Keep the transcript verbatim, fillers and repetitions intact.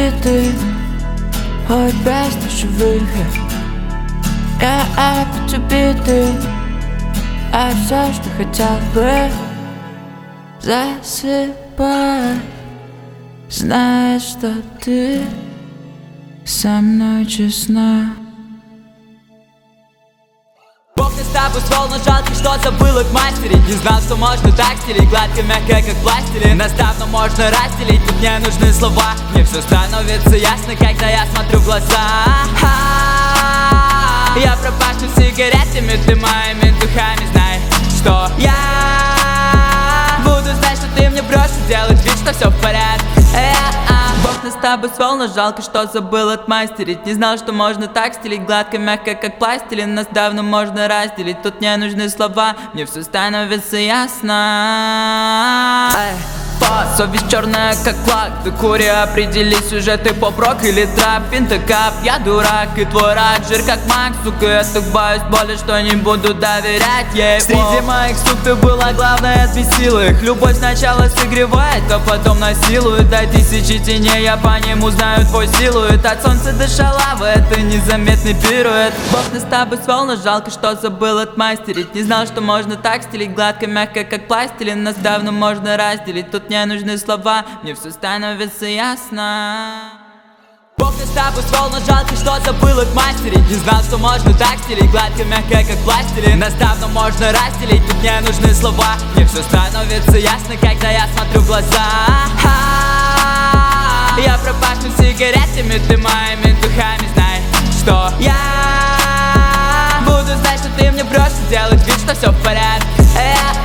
биты, хоть без душевых. Я опять убитый, а все, что хотел бы, засыпай, зная, что ты со мной честна. Бог не с тобой свел, но жалко, что забыл их мастерить. Не знал, что можно так стелить, гладко, мягко, как пластилин. Нас давно можно разделить, тут не нужны слова. Мне все становится ясно, когда я смотрю в глаза. Я пропахну сигаретами, ты моими духами. Знай, что я буду знать, что ты мне бросишь, делать вид, что все в порядке. Бог нас с тобой свел, но жалко, что забыл отмастерить. Не знал, что можно так стелить, гладко, мягко, как пластилин. Нас давно можно разделить, тут не нужны слова. Мне все становится ясно. Совесть черная, как флаг. Ты кури, определи сюжеты, поп-рок или трап. Пентакап, я дурак, и твой рак жир как мак, сука. Я так боюсь боли, что не буду доверять ей. Среди моих сук ты была главная, отбесила их. Любовь сначала согревает, а потом насилует. Дай тысячи теней, я по нему знаю твой силуэт. От солнца до шалавы, это незаметный пируэт. Бог нас с тобой свел, но жалко, что забыл отмастерить. Не знал, что можно так стелить, гладко, мягко, как пластилин. Нас давно можно разделить, тут не нужны слова, мне все становится ясно. Бог нас с тобой свел, но жалко, что забыл их мастерить. Не знал, что можно так стелить, гладко, мягко, как пластилин. Нас давно можно разделить, тут не нужны слова. Мне все становится ясно, когда я смотрю в глаза. Я пропахну сигаретами, ты моими духами. Знай, что я буду знать, что ты мне бросишь, делать вид, что все в порядке.